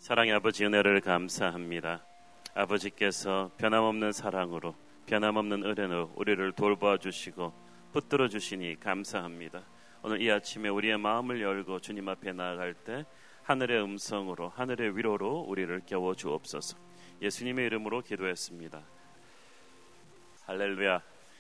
사랑의 아버지 은혜를 감사합니다. 아버지께서 변함없는 사랑으로 변함없는 은혜로 우리를 돌봐 주시고 붙들어 주시니 감사합니다. 오늘 이 아침에 우리의 마음을 열고 주님 앞에 나아갈 때 하늘의 음성으로 하늘의 위로로 우리를 깨워 주옵소서. 예수님의 이름으로 기도했습니다. 할렐루야.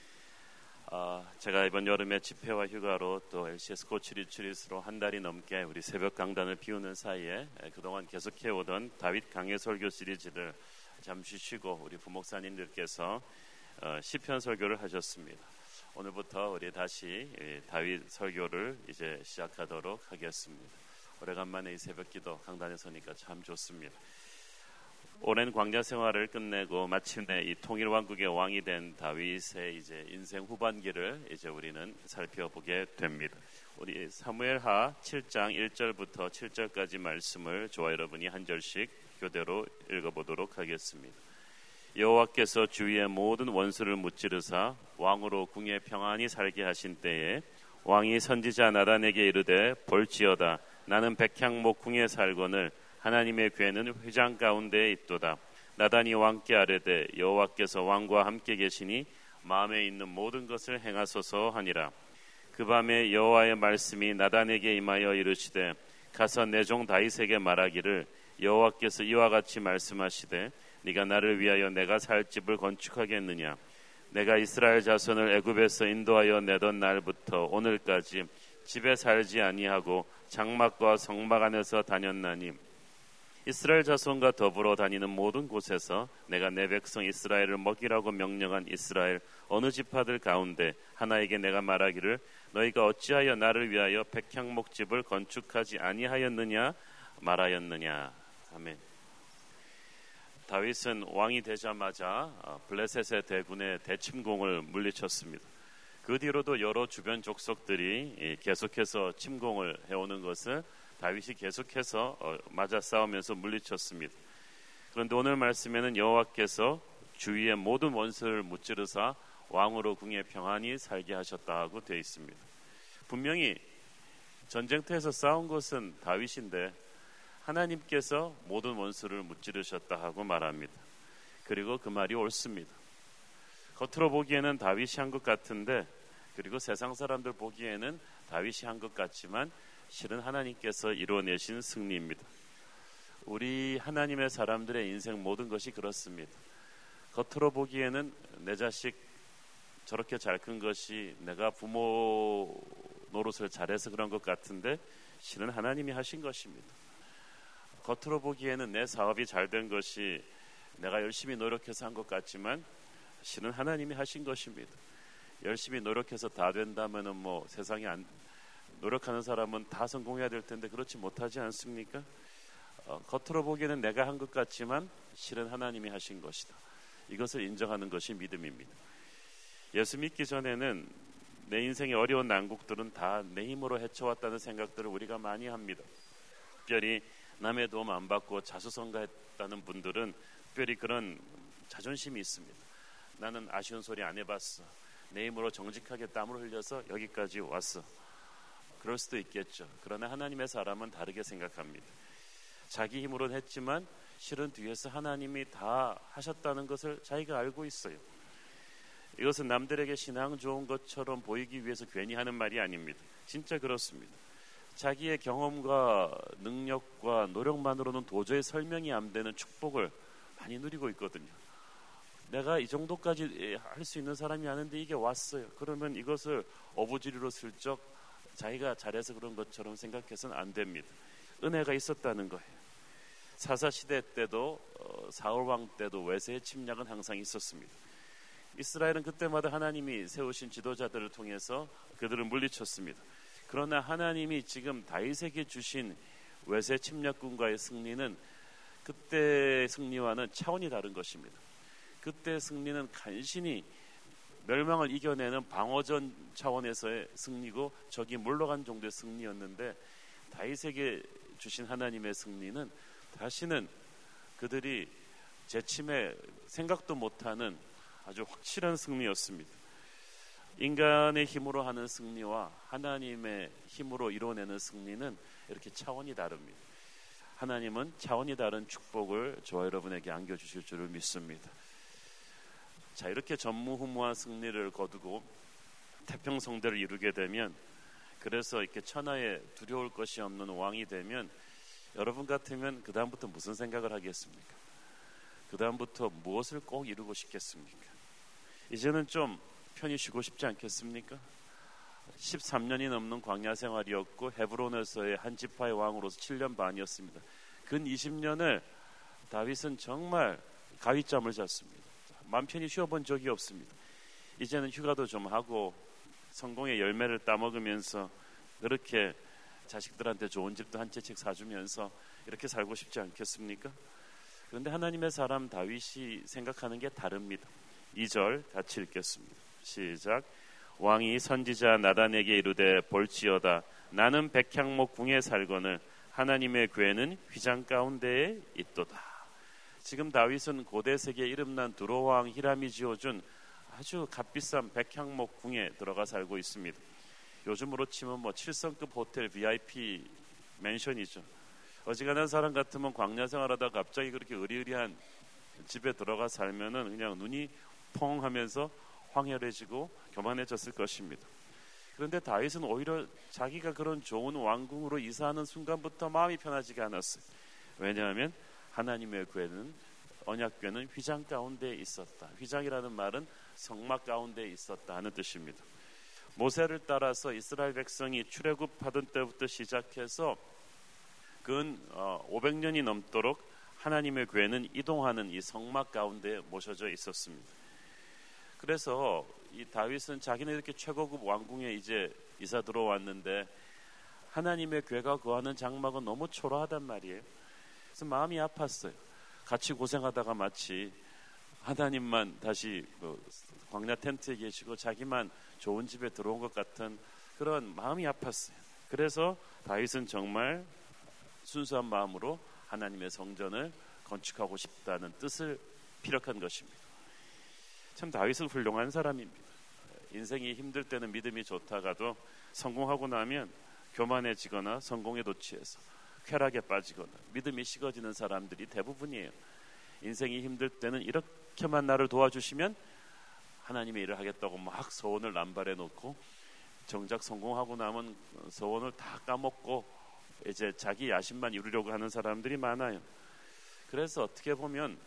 제가 이번 여름에 집회와 휴가로 또 LCS 코치 리트릿으로 한 달이 넘게 우리 새벽 강단을 비우는 사이에 그동안 계속해오던 다윗 강해 설교 시리즈를 잠시 쉬고 우리 부목사님들께서 시편 설교를 하셨습니다. 오늘부터 우리 다시 다윗 설교를 이제 시작하도록 하겠습니다. 오래간만에 이 새벽 기도 강단에 서니까 참 좋습니다. 오랜 광야 생활을 끝내고 마침내 이 통일 왕국의 왕이 된 다윗의 이제 인생 후반기를 이제 우리는 살펴보게 됩니다. 우리 사무엘하 7장 1절부터 7절까지 말씀을 저와 여러분이 한 절씩 교대로 읽어보도록 하겠습니다. 여호와께서 주위의 모든 원수를 무찌르사 왕으로 궁에 평안히 살게 하신 때에 왕이 선지자 나단에게 이르되 볼지어다 나는 백향목 궁에 살거늘 하나님의 궤는 회장 가운데에 있도다. 나단이 왕께 아뢰되 여호와께서 왕과 함께 계시니 마음에 있는 모든 것을 행하소서 하니라. 그 밤에 여호와의 말씀이 나단에게 임하여 이르시되 가서 내 종 다윗에게 말하기를 여호와께서 이와 같이 말씀하시되 네가 나를 위하여 내가 살 집을 건축하겠느냐. 내가 이스라엘 자손을 애굽에서 인도하여 내던 날부터 오늘까지 집에 살지 아니하고 장막과 성막 안에서 다녔나니 이스라엘 자손과 더불어 다니는 모든 곳에서 내가 내 백성 이스라엘을 먹이라고 명령한 이스라엘 어느 지파들 가운데 하나에게 내가 말하기를 너희가 어찌하여 나를 위하여 백향목집을 건축하지 아니하였느냐 말하였느냐. 아멘. 다윗은 왕이 되자마자 블레셋의 대군의 대침공을 물리쳤습니다. 그 뒤로도 여러 주변 족속들이 계속해서 침공을 해오는 것을 다윗이 계속해서 맞아 싸우면서 물리쳤습니다. 그런데 오늘 말씀에는 여호와께서 주위의 모든 원수를 무찌르사 왕으로 궁에 평안히 살게 하셨다고 되어 있습니다. 분명히 전쟁터에서 싸운 것은 다윗인데 하나님께서 모든 원수를 무찌르셨다 하고 말합니다. 그리고 그 말이 옳습니다. 겉으로 보기에는 다윗이 한 것 같은데 그리고 세상 사람들 보기에는 다윗이 한 것 같지만 실은 하나님께서 이루어내신 승리입니다. 우리 하나님의 사람들의 인생 모든 것이 그렇습니다. 겉으로 보기에는 내 자식 저렇게 잘 큰 것이 내가 부모 노릇을 잘해서 그런 것 같은데 실은 하나님이 하신 것입니다. 겉으로 보기에는 내 사업이 잘 된 것이 내가 열심히 노력해서 한 것 같지만 실은 하나님이 하신 것입니다. 열심히 노력해서 다 된다면은 뭐 세상에 노력하는 사람은 다 성공해야 될 텐데 그렇지 못하지 않습니까? 겉으로 보기에는 내가 한 것 같지만 실은 하나님이 하신 것이다. 이것을 인정하는 것이 믿음입니다. 예수 믿기 전에는 내 인생의 어려운 난국들은 다 내 힘으로 헤쳐왔다는 생각들을 우리가 많이 합니다. 특별히 남의 도움 안 받고 자수성가했다는 분들은 특별히 그런 자존심이 있습니다. 나는 아쉬운 소리 안 해봤어. 내 힘으로 정직하게 땀을 흘려서 여기까지 왔어. 그럴 수도 있겠죠. 그러나 하나님의 사람은 다르게 생각합니다. 자기 힘으로는 했지만 실은 뒤에서 하나님이 다 하셨다는 것을 자기가 알고 있어요. 이것은 남들에게 신앙 좋은 것처럼 보이기 위해서 괜히 하는 말이 아닙니다. 진짜 그렇습니다. 자기의 경험과 능력과 노력만으로는 도저히 설명이 안 되는 축복을 많이 누리고 있거든요. 내가 이 정도까지 할 수 있는 사람이 아닌데 이게 왔어요. 그러면 이것을 어부지리로 슬쩍 자기가 잘해서 그런 것처럼 생각해서는 안 됩니다. 은혜가 있었다는 거예요. 사사시대 때도 사울왕 때도 외세의 침략은 항상 있었습니다. 이스라엘은 그때마다 하나님이 세우신 지도자들을 통해서 그들을 물리쳤습니다. 그러나 하나님이 지금 다윗에게 주신 외세 침략군과의 승리는 그때의 승리와는 차원이 다른 것입니다. 그때의 승리는 간신히 멸망을 이겨내는 방어전 차원에서의 승리고 적이 물러간 정도의 승리였는데 다윗에게 주신 하나님의 승리는 다시는 그들이 재침에 생각도 못하는 아주 확실한 승리였습니다. 인간의 힘으로 하는 승리와 하나님의 힘으로 이뤄내는 승리는 이렇게 차원이 다릅니다. 하나님은 차원이 다른 축복을 저와 여러분에게 안겨주실 줄을 믿습니다. 자, 이렇게 전무후무한 승리를 거두고 태평성대를 이루게 되면, 그래서 이렇게 천하에 두려울 것이 없는 왕이 되면, 여러분 같으면 그 다음부터 무슨 생각을 하겠습니까? 그 다음부터 무엇을 꼭 이루고 싶겠습니까? 이제는 좀 편히 쉬고 싶지 않겠습니까? 13년이 넘는 광야 생활이었고 헤브론에서의 한 지파의 왕으로서 7년 반이었습니다. 근 20년을 다윗은 정말 가위짬을 잤습니다. 마음 편히 쉬어본 적이 없습니다. 이제는 휴가도 좀 하고 성공의 열매를 따먹으면서 그렇게 자식들한테 좋은 집도 한 채씩 사주면서 이렇게 살고 싶지 않겠습니까? 그런데 하나님의 사람 다윗이 생각하는 게 다릅니다. 2절 같이 읽겠습니다. 시작. 왕이 선지자 나단에게 이르되 볼지어다 나는 백향목 궁에 살거늘 하나님의 궤는 휘장 가운데에 있도다. 지금 다윗은 고대 세계에 이름난 두로왕 히람이 지어준 아주 값비싼 백향목 궁에 들어가 살고 있습니다. 요즘으로 치면 7성급 호텔 VIP 맨션이죠. 어지간한 사람 같으면 광야 생활하다 갑자기 그렇게 의리의리한 집에 들어가 살면은 그냥 눈이 펑 하면서 황홀해지고 교만해졌을 것입니다. 그런데 다윗은 오히려 자기가 그런 좋은 왕궁으로 이사하는 순간부터 마음이 편하지가 않았어요. 왜냐하면 하나님의 궤는, 언약궤는 휘장 가운데 있었다. 휘장이라는 말은 성막 가운데 있었다 하는 뜻입니다. 모세를 따라서 이스라엘 백성이 출애굽하던 때부터 시작해서 근 500년이 넘도록 하나님의 궤는 이동하는 이 성막 가운데 모셔져 있었습니다. 그래서 이 다윗은 자기는 이렇게 최고급 왕궁에 이제 이사 들어왔는데 하나님의 궤가 거하는 장막은 너무 초라하단 말이에요. 그래서 마음이 아팠어요. 같이 고생하다가 마치 하나님만 다시 광야 텐트에 계시고 자기만 좋은 집에 들어온 것 같은 그런 마음이 아팠어요. 그래서 다윗은 정말 순수한 마음으로 하나님의 성전을 건축하고 싶다는 뜻을 피력한 것입니다. 참 다윗은 훌륭한 사람입니다. 인생이 힘들 때는 믿음이 좋다가도 성공하고 나면 교만해지거나 성공에 도취해서 쾌락에 빠지거나 믿음이 식어지는 사람들이 대부분이에요. 인생이 힘들 때는 이렇게만 나를 도와주시면 하나님의 일을 하겠다고 막 소원을 남발해 놓고 정작 성공하고 나면 소원을 다 까먹고 이제 자기 야심만 이루려고 하는 사람들이 많아요. 그래서 어떻게 보면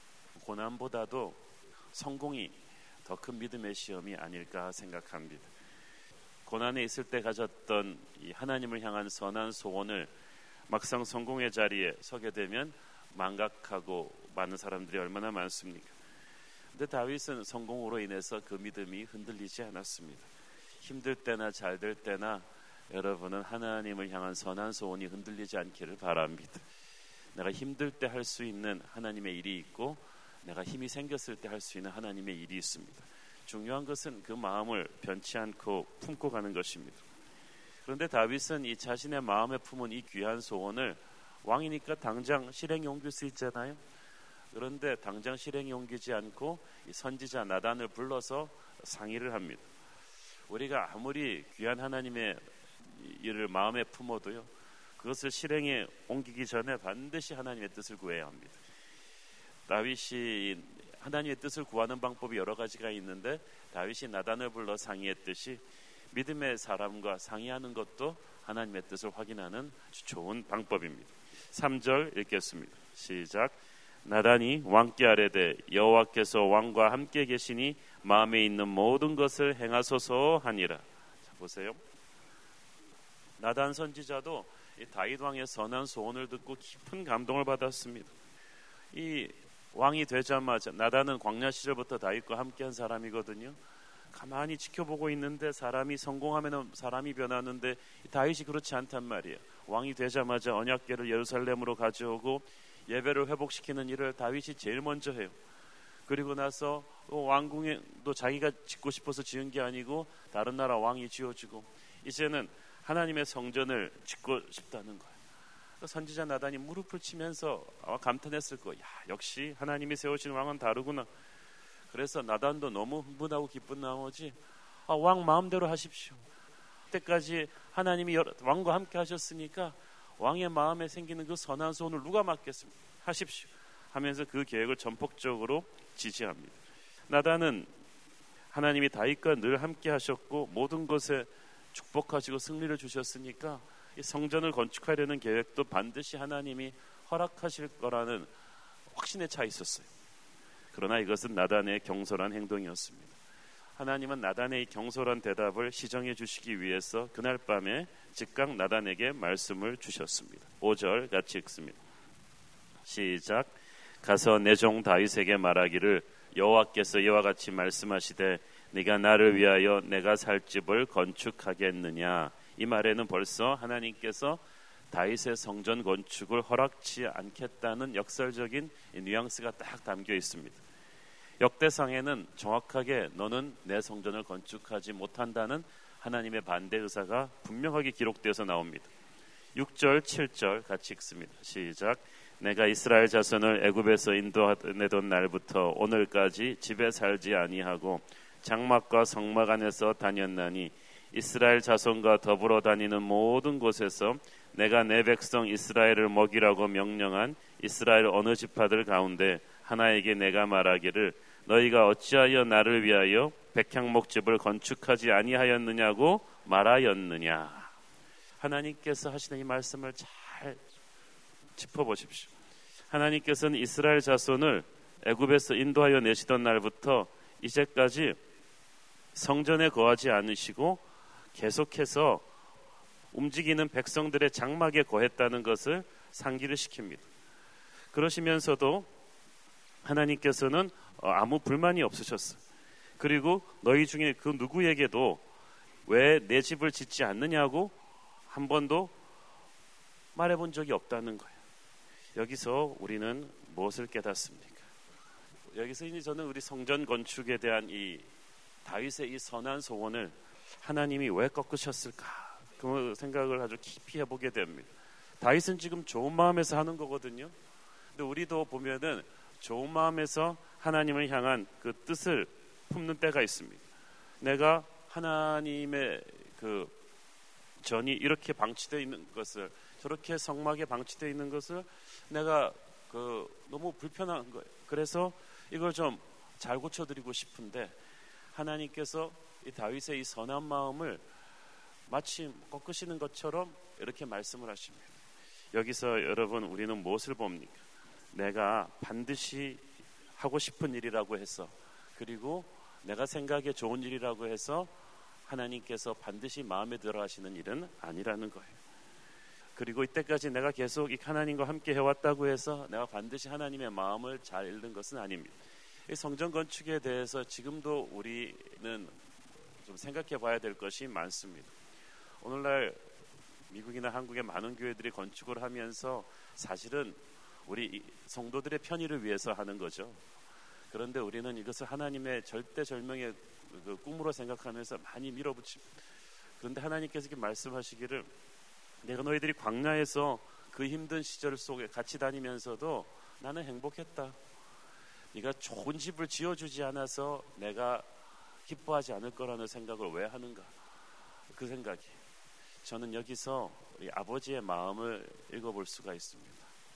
고난보다도 성공이 더 큰 믿음의 시험이 아닐까 생각합니다. 고난에 있을 때 가졌던 이 하나님을 향한 선한 소원을 막상 성공의 자리에 서게 되면 망각하고 많은 사람들이 얼마나 많습니까? 근데 다윗은 성공으로 인해서 그 믿음이 흔들리지 않았습니다. 힘들 때나 잘 될 때나 여러분은 하나님을 향한 선한 소원이 흔들리지 않기를 바랍니다. 내가 힘들 때 할 수 있는 하나님의 일이 있고 내가 힘이 생겼을 때 할 수 있는 하나님의 일이 있습니다. 중요한 것은 그 마음을 변치 않고 품고 가는 것입니다. 그런데 다윗은 이 자신의 마음에 품은 이 귀한 소원을 왕이니까 당장 실행에 옮길 수 있잖아요. 그런데 당장 실행에 옮기지 않고 이 선지자 나단을 불러서 상의를 합니다. 우리가 아무리 귀한 하나님의 일을 마음에 품어도요, 그것을 실행에 옮기기 전에 반드시 하나님의 뜻을 구해야 합니다. 다윗이 하나님의 뜻을 구하는 방법이 여러 가지가 있는데 다윗이 나단을 불러 상의했듯이 믿음의 사람과 상의하는 것도 하나님의 뜻을 확인하는 아주 좋은 방법입니다. 3절 읽겠습니다. 시작. 나단이 왕께 아뢰되 여호와께서 왕과 함께 계시니 마음에 있는 모든 것을 행하소서 하니라. 자, 보세요. 나단 선지자도 이 다윗 왕의 선한 소원을 듣고 깊은 감동을 받았습니다. 이 왕이 되자마자 나단은 광야 시절부터 다윗과 함께한 사람이거든요. 가만히 지켜보고 있는데 사람이 성공하면 사람이 변하는데 다윗이 그렇지 않단 말이에요. 왕이 되자마자 언약궤를 예루살렘으로 가져오고 예배를 회복시키는 일을 다윗이 제일 먼저 해요. 그리고 나서 왕궁에도 자기가 짓고 싶어서 지은 게 아니고 다른 나라 왕이 지어주고 이제는 하나님의 성전을 짓고 싶다는 거예요. 선지자 나단이 무릎을 치면서 감탄했을 거예요. 야, 역시 하나님이 세우신 왕은 다르구나. 그래서 나단도 너무 흥분하고 기쁜 나머지 왕 마음대로 하십시오. 그때까지 하나님이 왕과 함께 하셨으니까 왕의 마음에 생기는 그 선한 소원을 누가 막겠습니까? 하십시오 하면서 그 계획을 전폭적으로 지지합니다. 나단은 하나님이 다윗과 늘 함께 하셨고 모든 것에 축복하시고 승리를 주셨으니까 이 성전을 건축하려는 계획도 반드시 하나님이 허락하실 거라는 확신에 차 있었어요. 그러나 이것은 나단의 경솔한 행동이었습니다. 하나님은 나단의 경솔한 대답을 시정해 주시기 위해서 그날 밤에 즉각 나단에게 말씀을 주셨습니다. 5절 같이 읽습니다. 시작. 가서 내 종 다윗에게 말하기를 여호와께서 이와 같이 말씀하시되 네가 나를 위하여 내가 살 집을 건축하겠느냐. 이 말에는 벌써 하나님께서 다윗의 성전 건축을 허락치 않겠다는 역설적인 뉘앙스가 딱 담겨 있습니다. 역대상에는 정확하게 너는 내 성전을 건축하지 못한다는 하나님의 반대 의사가 분명하게 기록되어서 나옵니다. 6절 7절 같이 읽습니다. 시작. 내가 이스라엘 자손을 애굽에서 인도내던 날부터 오늘까지 집에 살지 아니하고 장막과 성막 안에서 다녔나니 이스라엘 자손과 더불어 다니는 모든 곳에서 내가 내 백성 이스라엘을 먹이라고 명령한 이스라엘 어느 지파들 가운데 하나에게 내가 말하기를 너희가 어찌하여 나를 위하여 백향목집을 건축하지 아니하였느냐고 말하였느냐. 하나님께서 하시는 이 말씀을 잘 짚어보십시오. 하나님께서는 이스라엘 자손을 애굽에서 인도하여 내시던 날부터 이제까지 성전에 거하지 않으시고 계속해서 움직이는 백성들의 장막에 거했다는 것을 상기를 시킵니다. 그러시면서도 하나님께서는 아무 불만이 없으셨어요. 그리고 너희 중에 그 누구에게도 왜 내 집을 짓지 않느냐고 한 번도 말해본 적이 없다는 거예요. 여기서 우리는 무엇을 깨닫습니까? 여기서 이제 저는 우리 성전 건축에 대한 이 다윗의 이 선한 소원을 하나님이 왜 꺾으셨을까? 그 생각을 아주 깊이 해보게 됩니다. 다윗은 지금 좋은 마음에서 하는 거거든요. 근데 우리도 보면은 좋은 마음에서 하나님을 향한 그 뜻을 품는 때가 있습니다. 내가 하나님의 그 전이 이렇게 방치되어 있는 것을, 저렇게 성막에 방치되어 있는 것을 내가 너무 불편한 거예요. 그래서 이걸 좀 잘 고쳐드리고 싶은데 하나님께서 이 다윗의 이 선한 마음을 마치 꺾으시는 것처럼 이렇게 말씀을 하십니다. 여기서 여러분 우리는 무엇을 봅니까? 내가 반드시 하고 싶은 일이라고 해서, 그리고 내가 생각에 좋은 일이라고 해서 하나님께서 반드시 마음에 들어 하시는 일은 아니라는 거예요. 그리고 이때까지 내가 계속 이 하나님과 함께 해왔다고 해서 내가 반드시 하나님의 마음을 잘 읽는 것은 아닙니다. 이 성전 건축에 대해서 지금도 우리는 좀 생각해 봐야 될 것이 많습니다. 오늘날 미국이나 한국의 많은 교회들이 건축을 하면서 사실은 우리 성도들의 편의를 위해서 하는 거죠. 그런데 우리는 이것을 하나님의 절대절명의 그 꿈으로 생각하면서 많이 밀어붙입니다. 그런데 하나님께서 이렇게 말씀하시기를 내가 너희들이 광야에서 그 힘든 시절 속에 같이 다니면서도 나는 행복했다. 네가 좋은 집을 지어주지 않아서 내가 기뻐하지 않을 거라는 생각을 왜 하는가? 그 생각이, 저는 여기서 우리 아버지의 마음을 읽어볼 수가 있습니다.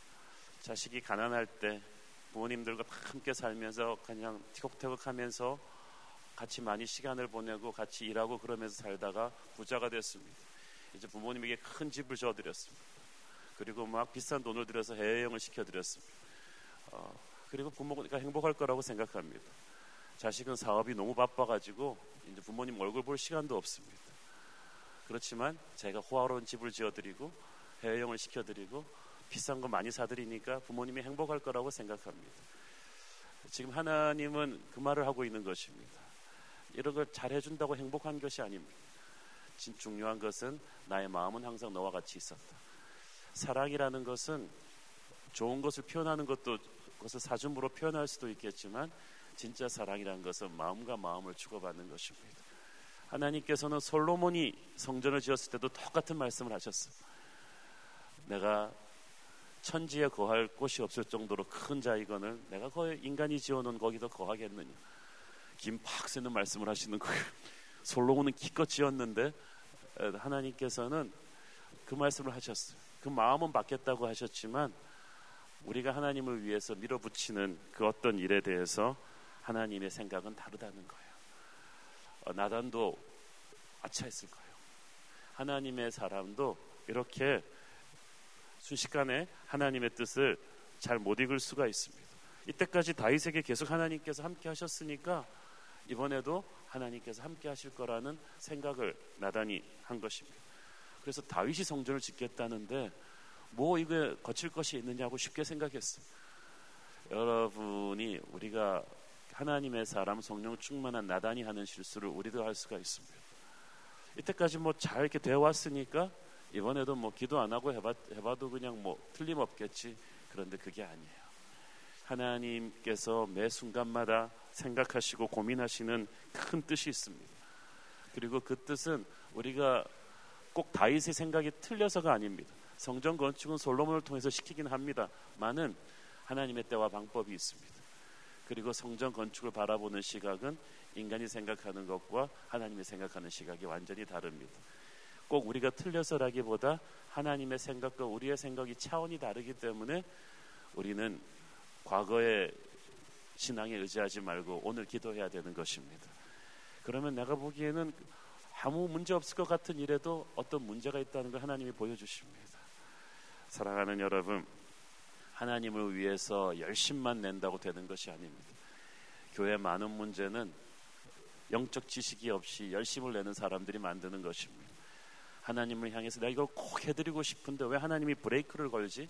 자식이 가난할 때 부모님들과 함께 살면서 그냥 티격태격하면서 같이 많이 시간을 보내고 같이 일하고 그러면서 살다가 부자가 됐습니다. 이제 부모님에게 큰 집을 지어드렸습니다. 그리고 막 비싼 돈을 들여서 해외여행을 시켜드렸습니다. 그리고 부모가 행복할 거라고 생각합니다. 자식은 사업이 너무 바빠가지고 이제 부모님 얼굴 볼 시간도 없습니다. 그렇지만 제가 호화로운 집을 지어드리고 해외여행을 시켜드리고 비싼 거 많이 사드리니까 부모님이 행복할 거라고 생각합니다. 지금 하나님은 그 말을 하고 있는 것입니다. 이런 걸 잘해준다고 행복한 것이 아닙니다. 진 중요한 것은 나의 마음은 항상 너와 같이 있었다. 사랑이라는 것은 좋은 것을 표현하는 것도, 그것을 사준으로 표현할 수도 있겠지만 진짜 사랑이라는 것은 마음과 마음을 주고받는 것입니다. 하나님께서는 솔로몬이 성전을 지었을 때도 똑같은 말씀을 하셨어요. 내가 천지에 거할 곳이 없을 정도로 큰 자이거늘 내가 거의 인간이 지어놓은 거기도 거하겠느냐. 김팍 쓰는 말씀을 하시는 거예요. 솔로몬은 기껏 지었는데 하나님께서는 그 말씀을 하셨어요. 그 마음은 받겠다고 하셨지만 우리가 하나님을 위해서 밀어붙이는 그 어떤 일에 대해서 하나님의 생각은 다르다는 거예요. 나단도 아차했을 거예요. 하나님의 사람도 이렇게 순식간에 하나님의 뜻을 잘 못 읽을 수가 있습니다. 이때까지 다윗에게 계속 하나님께서 함께 하셨으니까 이번에도 하나님께서 함께 하실 거라는 생각을 나단이 한 것입니다. 그래서 다윗이 성전을 짓겠다는데 뭐 이거 거칠 것이 있느냐고 쉽게 생각했어요. 여러분이 우리가 하나님의 사람 성령 충만한 나단이 하는 실수를 우리도 할 수가 있습니다. 이때까지 뭐 잘 이렇게 되어 왔으니까 이번에도 뭐 기도 안 하고 해봐도 그냥 뭐 틀림없겠지. 그런데 그게 아니에요. 하나님께서 매 순간마다 생각하시고 고민하시는 큰 뜻이 있습니다. 그리고 그 뜻은 우리가 꼭 다윗의 생각이 틀려서가 아닙니다. 성전 건축은 솔로몬을 통해서 시키긴 합니다만은 하나님의 때와 방법이 있습니다. 그리고 성전 건축을 바라보는 시각은 인간이 생각하는 것과 하나님이 생각하는 시각이 완전히 다릅니다. 꼭 우리가 틀려서라기보다 하나님의 생각과 우리의 생각이 차원이 다르기 때문에 우리는 과거의 신앙에 의지하지 말고 오늘 기도해야 되는 것입니다. 그러면 내가 보기에는 아무 문제 없을 것 같은 일에도 어떤 문제가 있다는 걸 하나님이 보여주십니다. 사랑하는 여러분, 하나님을 위해서 열심만 낸다고 되는 것이 아닙니다. 교회 많은 문제는 영적 지식이 없이 열심을 내는 사람들이 만드는 것입니다. 하나님을 향해서 내가 이걸 꼭 해드리고 싶은데 왜 하나님이 브레이크를 걸지?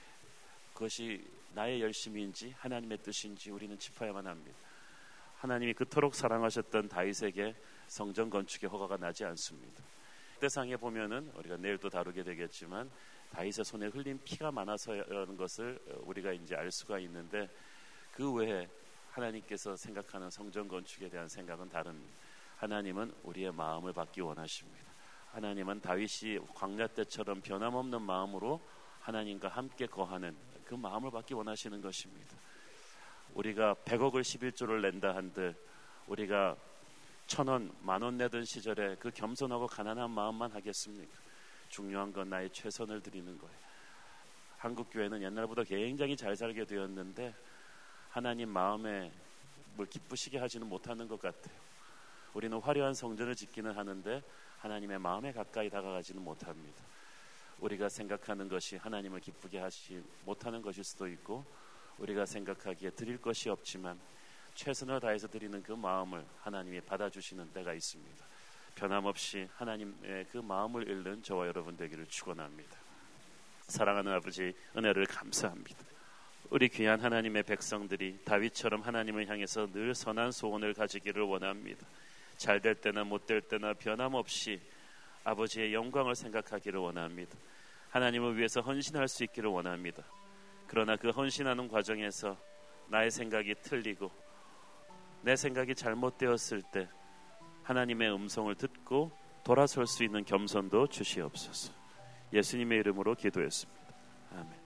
그것이 나의 열심인지 하나님의 뜻인지 우리는 짚어야만 합니다. 하나님이 그토록 사랑하셨던 다윗에게 성전 건축의 허가가 나지 않습니다. 때상에 보면은 우리가 내일 또 다루게 되겠지만 다윗의 손에 흘린 피가 많아서라는 것을 우리가 이제 알 수가 있는데 그 외에 하나님께서 생각하는 성전 건축에 대한 생각은 다릅니다. 하나님은 우리의 마음을 받기 원하십니다. 하나님은 다윗이 광야 때처럼 변함없는 마음으로 하나님과 함께 거하는 그 마음을 받기 원하시는 것입니다. 우리가 100억을 11조를 낸다 한들 우리가 1,000원, 10,000원 내던 시절에 그 겸손하고 가난한 마음만 하겠습니까? 중요한 건 나의 최선을 드리는 거예요. 한국 교회는 옛날보다 굉장히 잘 살게 되었는데 하나님 마음에 뭘 기쁘시게 하지는 못하는 것 같아요. 우리는 화려한 성전을 짓기는 하는데 하나님의 마음에 가까이 다가가지는 못합니다. 우리가 생각하는 것이 하나님을 기쁘게 하지 못하는 것일 수도 있고 우리가 생각하기에 드릴 것이 없지만 최선을 다해서 드리는 그 마음을 하나님이 받아주시는 때가 있습니다. 변함없이 하나님의 그 마음을 잃는 저와 여러분 되기를 축원합니다. 사랑하는 아버지, 은혜를 감사합니다. 우리 귀한 하나님의 백성들이 다윗처럼 하나님을 향해서 늘 선한 소원을 가지기를 원합니다. 잘 될 때나 못 될 때나 변함없이 아버지의 영광을 생각하기를 원합니다. 하나님을 위해서 헌신할 수 있기를 원합니다. 그러나 그 헌신하는 과정에서 나의 생각이 틀리고 내 생각이 잘못되었을 때 하나님의 음성을 듣고 돌아설 수 있는 겸손도 주시옵소서. 예수님의 이름으로 기도했습니다. 아멘.